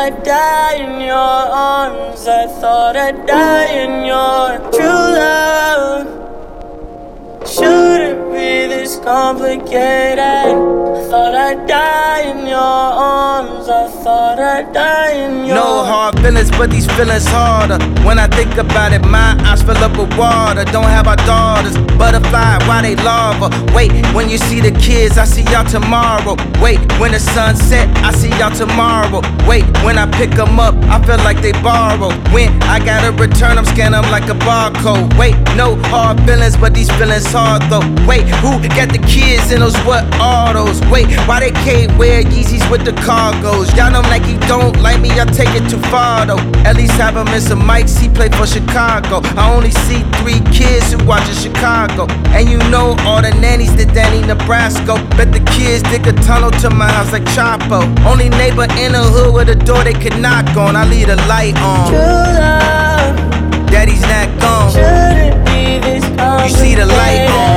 I'd die in your arms. I thought I'd die in your true love. Shouldn't be this complicated. I thought I'd die in your arms. I thought I'd die in your. No hard feelings, but these feelings harder. When I think about it, my eyes fill up with water. Don't have our daughters, butterfly, why they lava? Wait, when you see the kids, I see y'all tomorrow. Wait, when the sun set, I see y'all tomorrow. Wait, when I pick them up, I feel like they borrow. When I gotta return them, scan them like a barcode. Wait, no hard feelings, but these feelings hard though. Wait, who got the kids in those what are those? Wait, why they can't wear Yeezys with the cargos? Y'all know Nike don't like me, I take it too far though. At least have him in some mics, he play for Chicago. I only see 3 kids who watch in Chicago. And you know all the nannies that Danny Nebraska. Bet the kids dig a tunnel to my house like Chapo. Only neighbor in the hood with a door they could knock on. I leave the light on. True love. Daddy's not gone. Shouldn't be this complicated. You see the light on.